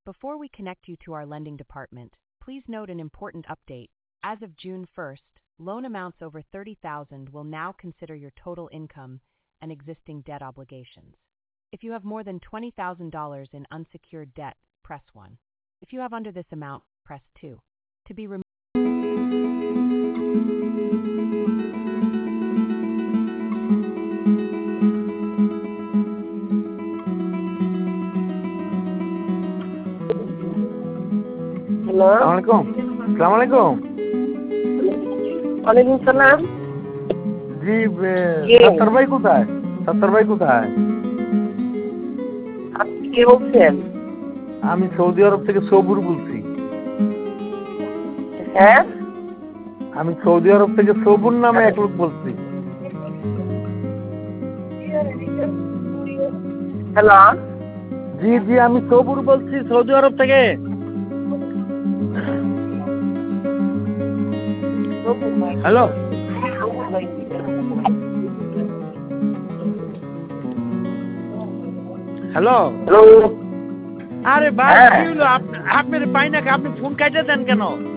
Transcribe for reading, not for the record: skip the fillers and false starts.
Before we connect you to our lending department, please note an important update. As of June 1st, loan amounts over $30,000 will now consider your total income and existing debt obligations. If you have more than $20,000 in unsecured debt, press 1. If you have under this amount, press 2. To be removed. Hello अस्सलाम वालेकुम। वालेकुम सलाम। जी सत्तर भाई কোথায়? सत्तर भाई কোথায়? আপনি কে বলছেন? আমি সৌদি আরব থেকে সবুর বলছি। হ্যাঁ, আমি সৌদি আরব থেকে সবুর নামে এক লোক বলছি। হ্যালো, জি জি আমি সবুর বলছি সৌদি আরব থেকে। Hello hello hello. আরে ভাই কি হলো আপনি পাই না, আপনি ফোন কাটে দেন কেন?